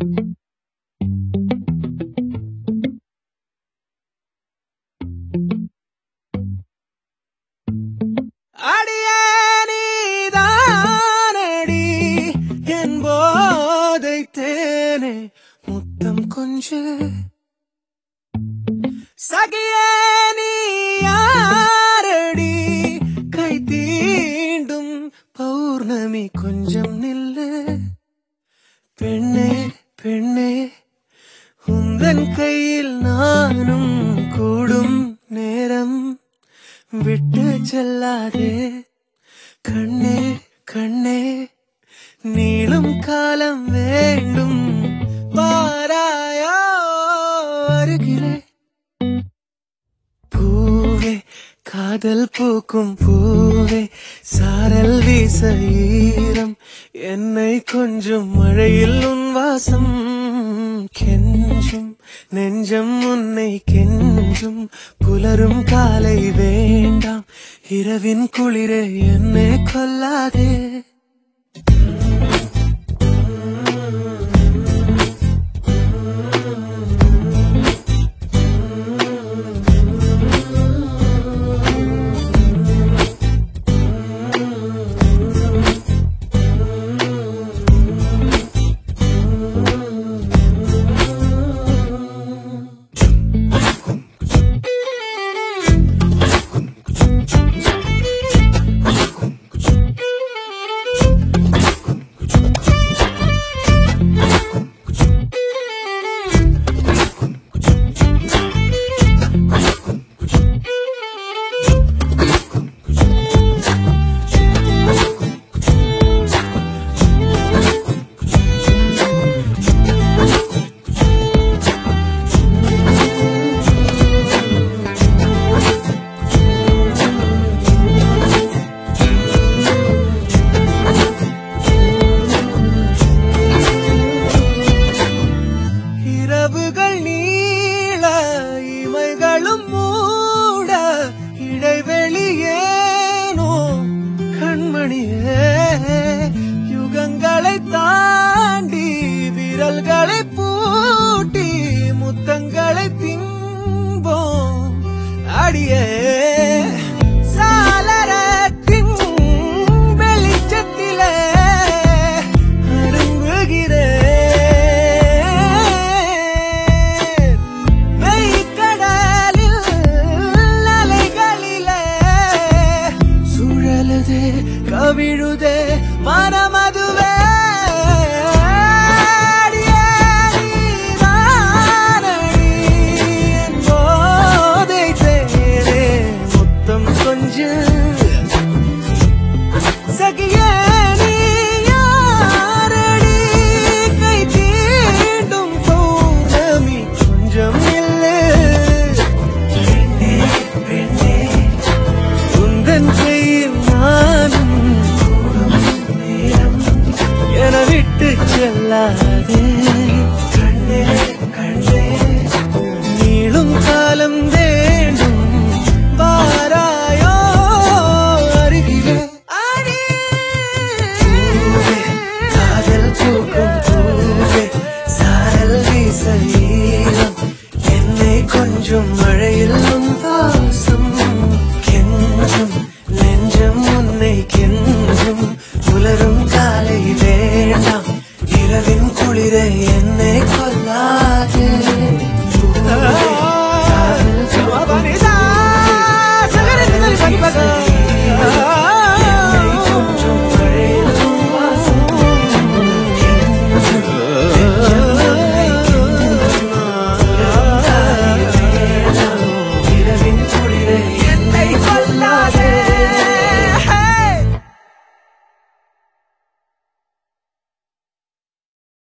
அடியே நீதானடி என் போதை தேனே முத்தம் கொஞ்சு சகியே நீ யாரடி கை தீண்டும் பௌர்ணமி கொஞ்சம் நில்லு பெண்ணே பெண்ணே உந்தன் கையில் நானும் கூடும் நேரம் விட்டு செல்லாதே கண்ணே கண்ணே நீளும் காலம் வேண்டும் வாராயோ அருகிலே பூவே காதல் பூக்கும் பூவே சாரல் வீச ஈரம் என்னை கொஞ்சம் மழையில் உன் வாசம் கெஞ்சும் நெஞ்சம் உன்னை கெஞ்சும் புலரும் காலை வேண்டாம் இரவின் குளிரே என்னை கொல்லாதே யுகங்களை தாண்டி விரல்களை பூட்டி முத்தங்களை திம்போம் அடியே சாளரத்தின் வெளிச்சத்திலே அருங்குகிறேன் மெய்க்கடலில் அலைகளிலே சுழலுதே கவிழுதே மனமதுவே சகியே நீ யாரடி கை தீண்டும் பௌர்ணமி கொஞ்சம் இல்லை பெண்ணே பெண்ணே உந்தன் கையில் நானும் நேரம் என விட்டு செல்லாதே கண்ணே கண்ணே நீளும் காலம் வேண்டும் வாராயோ அருகிலே காதல் பூக்கும் பூவே சாரல் வீச ஈரம் என்னை கொஞ்சம்